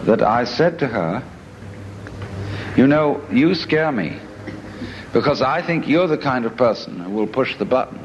that I said to her, you know, you scare me, because I think you're the kind of person who will push the button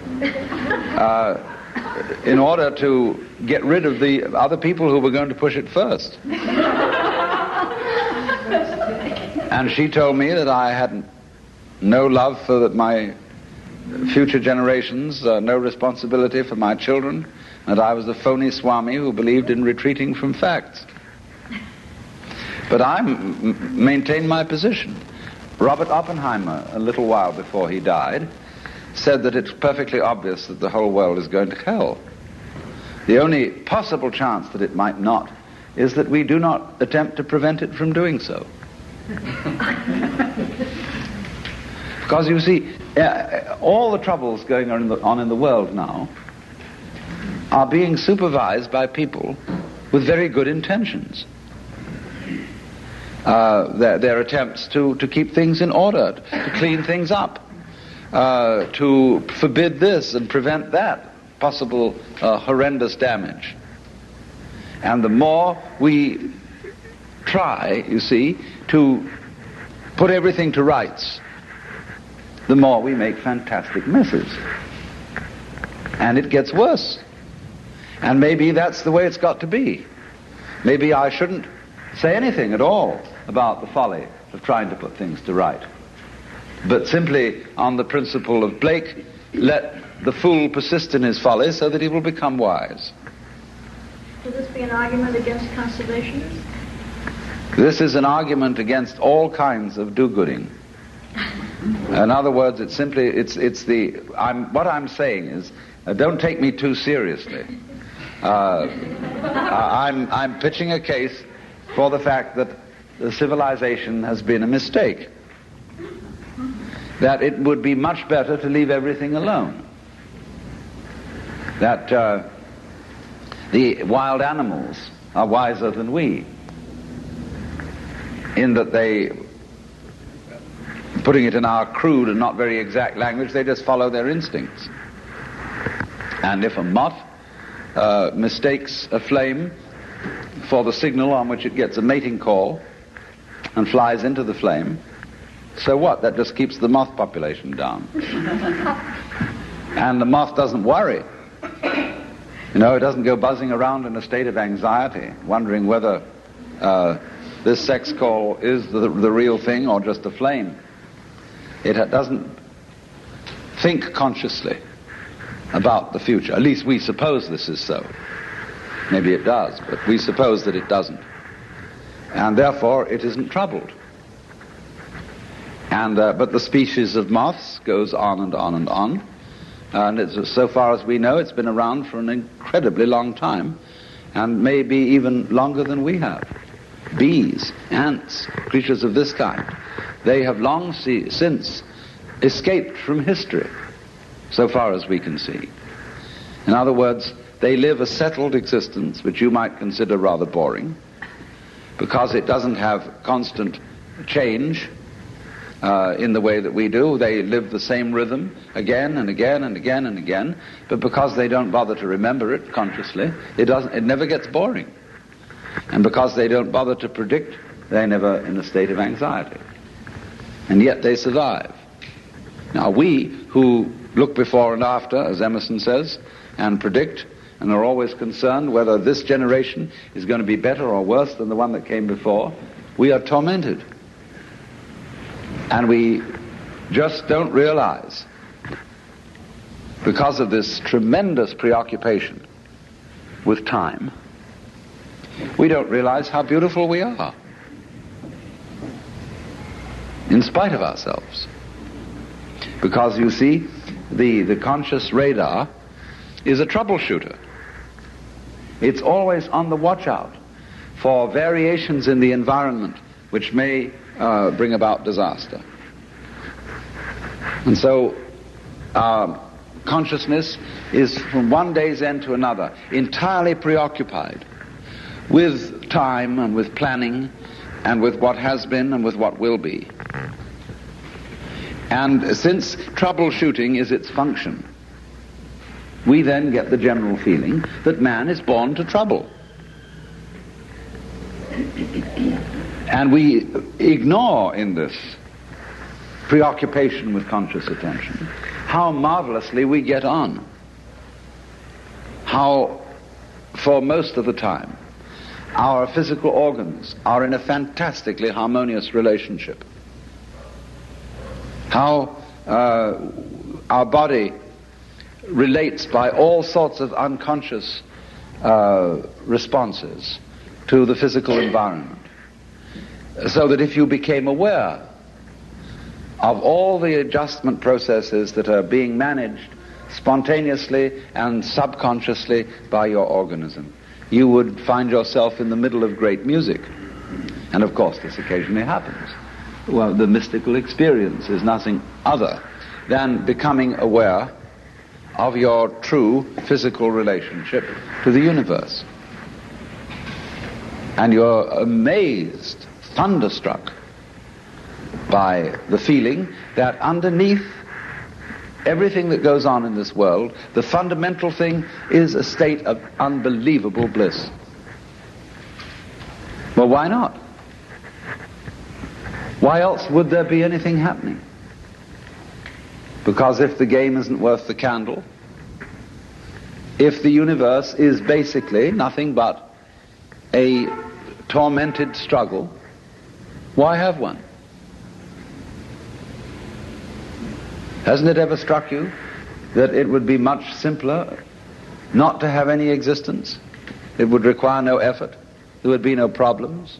in order to get rid of the other people who were going to push it first. And she told me that I had no love for my future generations, no responsibility for my children, that I was a phony Swami who believed in retreating from facts. But I maintained my position. Robert Oppenheimer, a little while before he died, said that it's perfectly obvious that the whole world is going to hell. The only possible chance that it might not is that we do not attempt to prevent it from doing so. Because you see, all the troubles going on in the world now are being supervised by people with very good intentions. Their attempts to keep things in order, to clean things up, to forbid this and prevent that possible horrendous damage. And the more we try, you see, to put everything to rights, the more we make fantastic messes. And it gets worse. And maybe that's the way it's got to be. Maybe I shouldn't say anything at all about the folly of trying to put things to right, but simply on the principle of Blake, let the fool persist in his folly so that he will become wise. Will this be an argument against conservationists? This is an argument against all kinds of do-gooding. In other words, what I'm saying is, don't take me too seriously. I'm pitching a case for the fact that the civilization has been a mistake. That it would be much better to leave everything alone. That the wild animals are wiser than we, in that they, putting it in our crude and not very exact language, they just follow their instincts. And if a moth mistakes a flame for the signal on which it gets a mating call and flies into the flame, so what? That just keeps the moth population down. And the moth doesn't worry. You know, it doesn't go buzzing around in a state of anxiety, wondering whether this sex call is the real thing or just a flame. It doesn't think consciously about the future. At least we suppose this is so. Maybe it does, but we suppose that it doesn't. And therefore it isn't troubled. And but the species of moths goes on and on and on. And so far as we know, it's been around for an incredibly long time, and maybe even longer than we have. Bees, ants, creatures of this kind, they have long since escaped from history, so far as we can see. In other words, they live a settled existence, which you might consider rather boring, because it doesn't have constant change in the way that we do. They live the same rhythm again and again and again and again, but because they don't bother to remember it consciously, it never gets boring. And because they don't bother to predict, they're never in a state of anxiety. And yet they survive. Now we, who look before and after, as Emerson says, and predict, and are always concerned whether this generation is going to be better or worse than the one that came before, we are tormented. And we just don't realize, because of this tremendous preoccupation with time, we don't realize how beautiful we are, in spite of ourselves. Because you see, the conscious radar is a troubleshooter. It's always on the watch out for variations in the environment which may bring about disaster. And so consciousness is from one day's end to another entirely preoccupied with time and with planning and with what has been and with what will be. And since troubleshooting is its function, we then get the general feeling that man is born to trouble. And we ignore in this preoccupation with conscious attention how marvelously we get on. How, for most of the time, our physical organs are in a fantastically harmonious relationship. How our body relates by all sorts of unconscious responses to the physical environment. So that if you became aware of all the adjustment processes that are being managed spontaneously and subconsciously by your organism, you would find yourself in the middle of great music. And of course this occasionally happens. Well, the mystical experience is nothing other than becoming aware of your true physical relationship to the universe. And you're amazed, thunderstruck by the feeling that underneath everything that goes on in this world, the fundamental thing is a state of unbelievable bliss. Well, why not? Why else would there be anything happening? Because if the game isn't worth the candle, if the universe is basically nothing but a tormented struggle, why have one? Hasn't it ever struck you that it would be much simpler not to have any existence? It would require no effort. There would be no problems.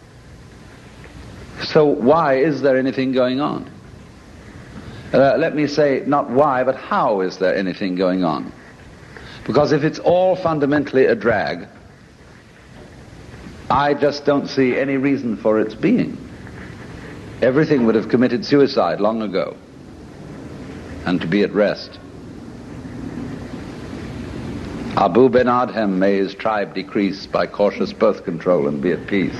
So why is there anything going on? Let me say not why, but how is there anything going on? Because if it's all fundamentally a drag, I just don't see any reason for its being. Everything would have committed suicide long ago, and to be at rest. Abu Ben Adhem, may his tribe decrease by cautious birth control and be at peace.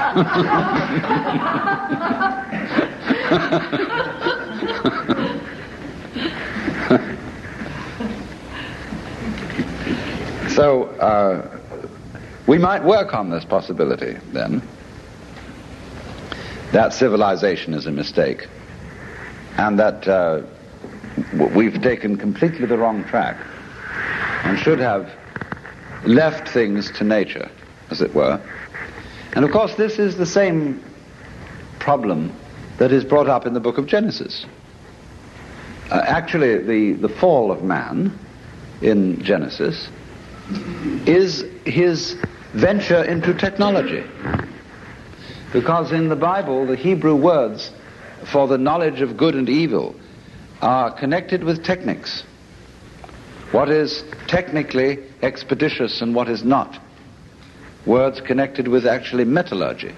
So, we might work on this possibility, then, that civilization is a mistake, and that we've taken completely the wrong track and should have left things to nature, as it were. And of course this is the same problem that is brought up in the book of Genesis. Actually, the fall of man in Genesis is his venture into technology. Because in the Bible, the Hebrew words for the knowledge of good and evil are connected with techniques. What is technically expeditious and what is not. Words connected with actually metallurgy.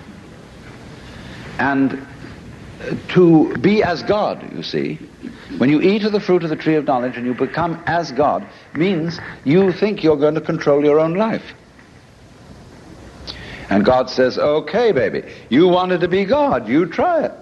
And to be as God, you see, when you eat of the fruit of the tree of knowledge and you become as God, means you think you're going to control your own life. And God says, okay, baby, you wanted to be God, you try it.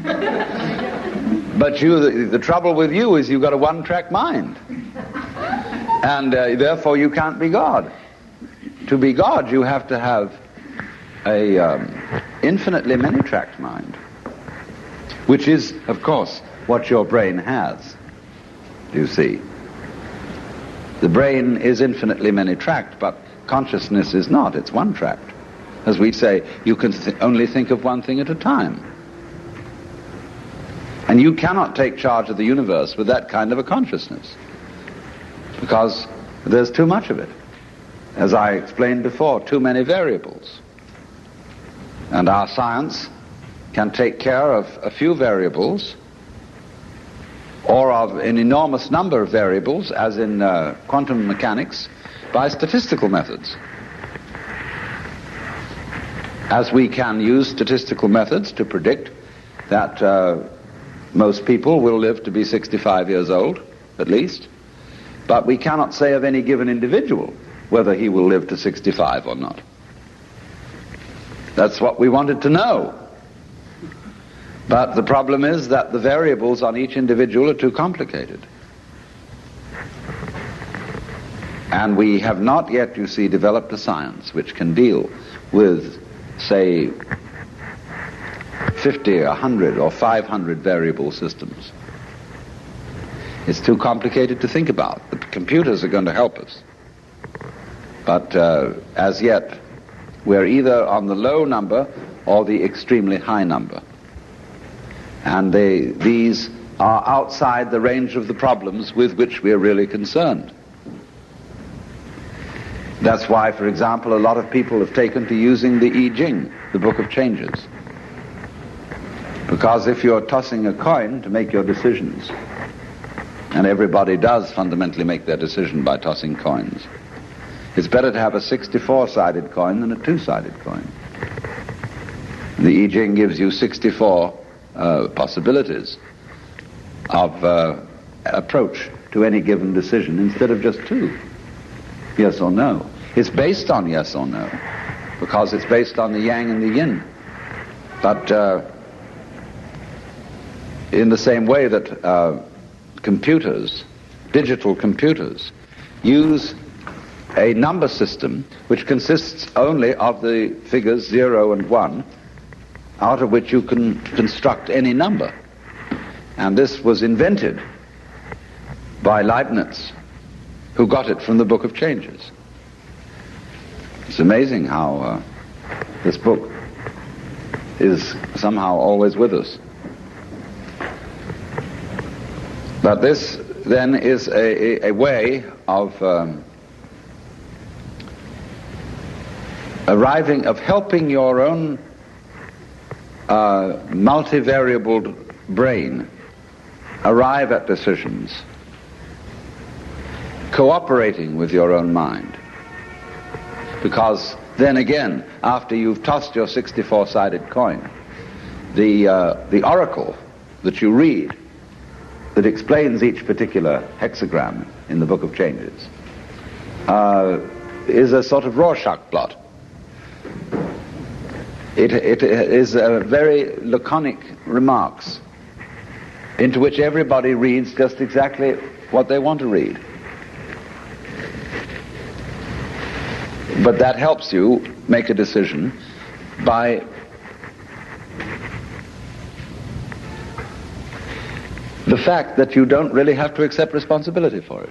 But the trouble with you is you've got a one-track mind. And therefore you can't be God. To be God, you have to have a infinitely many-tracked mind, which is, of course, what your brain has, you see. The brain is infinitely many-tracked, but consciousness is not, it's one-tracked. As we say, you can only think of one thing at a time. And you cannot take charge of the universe with that kind of a consciousness, because there's too much of it. As I explained before, too many variables. And our science can take care of a few variables, or of an enormous number of variables, as in quantum mechanics, by statistical methods. As we can use statistical methods to predict that most people will live to be 65 years old, at least, but we cannot say of any given individual whether he will live to 65 or not. That's what we wanted to know. But the problem is that the variables on each individual are too complicated. And we have not yet, you see, developed a science which can deal with, say, 50, 100, or 500 variable systems. It's too complicated to think about. The computers are going to help us. But as yet, we're either on the low number or the extremely high number. And these are outside the range of the problems with which we're really concerned. That's why, for example, a lot of people have taken to using the I Ching, the Book of Changes. Because if you're tossing a coin to make your decisions, and everybody does fundamentally make their decision by tossing coins, it's better to have a 64-sided coin than a 2-sided coin. The I Ching gives you 64 possibilities of approach to any given decision instead of just 2. Yes or no. It's based on yes or no, because it's based on the yang and the yin. But in the same way that computers, digital computers, use a number system which consists only of the figures 0 and 1, out of which you can construct any number. And this was invented by Leibniz, who got it from the Book of Changes. It's amazing how this book is somehow always with us. But this then is a way of helping your own multivariable brain arrive at decisions, cooperating with your own mind. Because then again, after you've tossed your 64-sided coin, the oracle that you read that explains each particular hexagram in the Book of Changes is a sort of Rorschach blot. It is very laconic remarks into which everybody reads just exactly what they want to read. But that helps you make a decision by the fact that you don't really have to accept responsibility for it.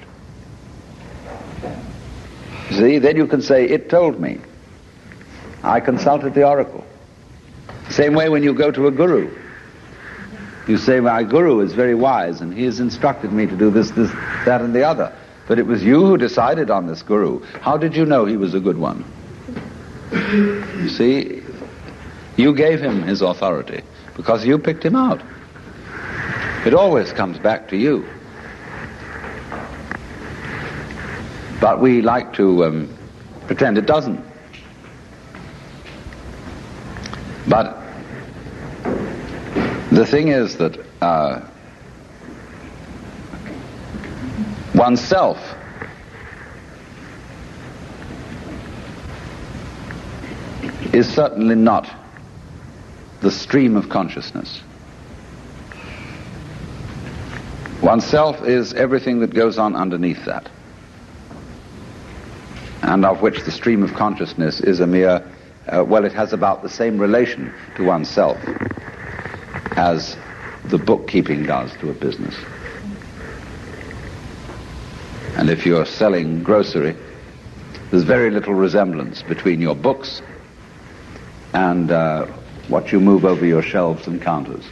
See, then you can say, it told me. I consulted the oracle. Same way when you go to a guru. You say, my guru is very wise and he has instructed me to do this, that and the other. But it was you who decided on this guru. How did you know he was a good one? You see, you gave him his authority because you picked him out. It always comes back to you. But we like to pretend it doesn't. But the thing is that oneself is certainly not the stream of consciousness. Oneself is everything that goes on underneath that, and of which the stream of consciousness is a mere, it has about the same relation to oneself as the bookkeeping does to a business. And if you're selling grocery, there's very little resemblance between your books and what you move over your shelves and counters.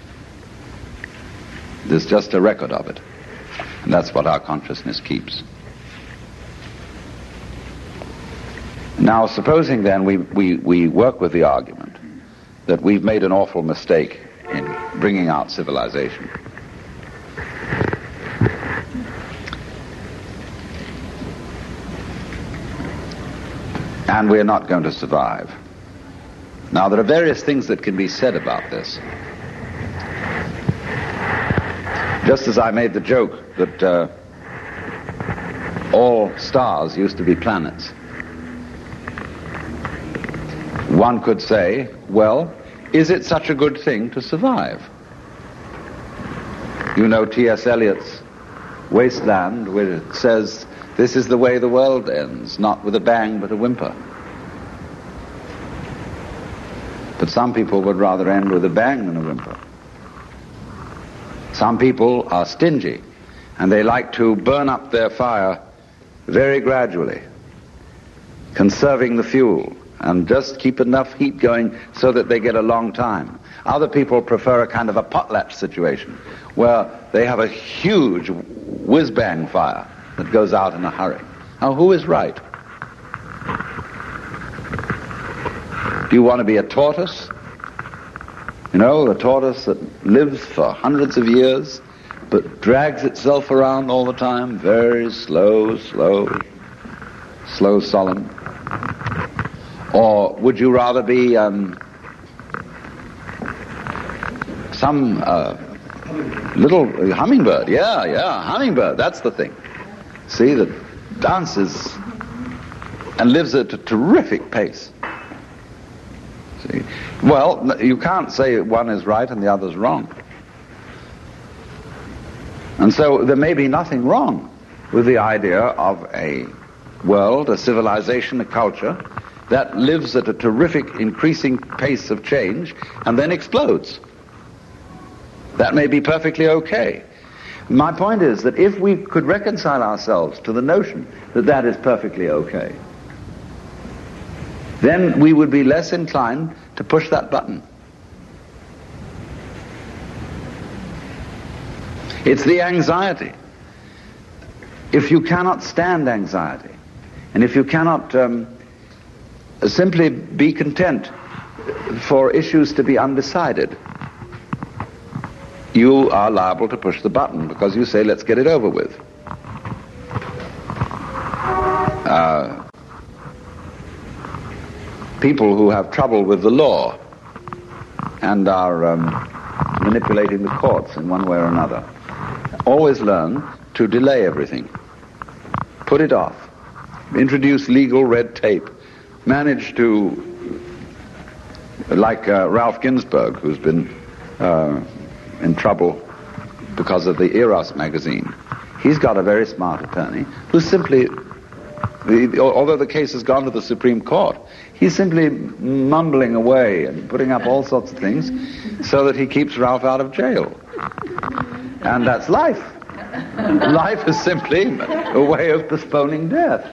There's just a record of it. And that's what our consciousness keeps. Now, supposing then we work with the argument that we've made an awful mistake in bringing out civilization. And we're not going to survive. Now, there are various things that can be said about this. Just as I made the joke that all stars used to be planets, one could say, well, is it such a good thing to survive? You know T.S. Eliot's Wasteland, where it says, this is the way the world ends, not with a bang but a whimper. But some people would rather end with a bang than a whimper. Some people are stingy, and they like to burn up their fire very gradually, conserving the fuel, and just keep enough heat going so that they get a long time. Other people prefer a kind of a potlatch situation, where they have a huge whiz-bang fire that goes out in a hurry. Now, who is right? Do you want to be a tortoise? You know, a tortoise that lives for hundreds of years, but drags itself around all the time, very slow, solemn. Or would you rather be some little hummingbird? Yeah, hummingbird, that's the thing. See, that dances and lives at a terrific pace. See? Well, you can't say one is right and the other's wrong. And so there may be nothing wrong with the idea of a world, a civilization, a culture that lives at a terrific increasing pace of change and then explodes. That may be perfectly okay. My point is that if we could reconcile ourselves to the notion that that is perfectly okay, then we would be less inclined to push that button. It's the anxiety. If you cannot stand anxiety, and if you cannot simply be content for issues to be undecided, you are liable to push the button because you say, let's get it over with. People who have trouble with the law and are manipulating the courts in one way or another always learn to delay everything, put it off, introduce legal red tape, manage to, like Ralph Ginsburg, who's been in trouble because of the Eros magazine. He's got a very smart attorney who simply, although the case has gone to the Supreme Court, he's simply mumbling away and putting up all sorts of things so that he keeps Ralph out of jail. And that's life. Life is simply a way of postponing death.